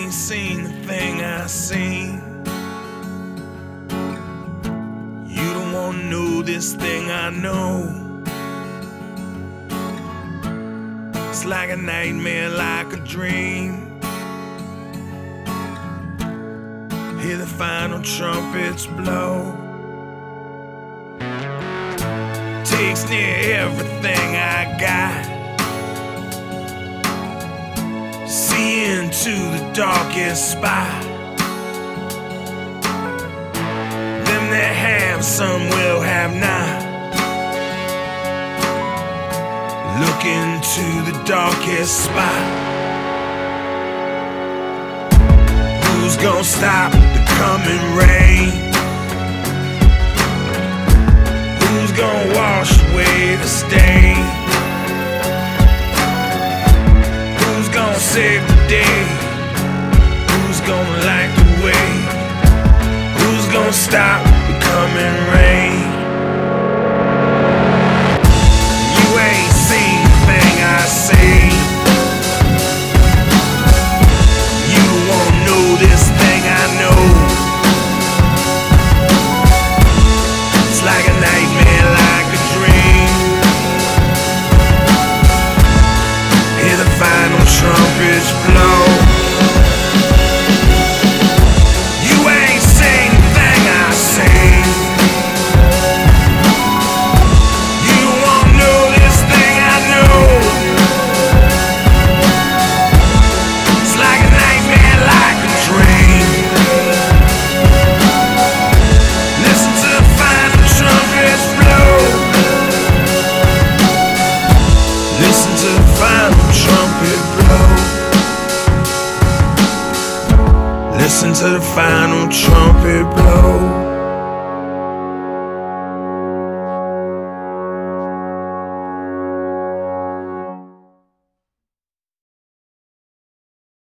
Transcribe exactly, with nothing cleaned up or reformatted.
ain't seen the thing I seen. You don't wanna know this thing I know. It's like a nightmare, like a dream. Hear the final trumpets blow. Takes near everything I got. See into the darkest spot. Them that have, some will have not. Look into the darkest spot. Who's gonna stop the coming rain? Who's gonna wash away the stain? Who's gonna save the day? Who's gonna light the way? Who's gonna stop the coming rain? You ain't seen the thing I say. You won't know this thing I know. It's like a nightmare, like a dream. Hear the final trumpets blow. You ain't seen the thing I say. You won't know this thing I know. It's like a nightmare, like a dream. Listen to the final trumpets blow. Listen to the final trumpet blow. Listen to the final trumpet blow.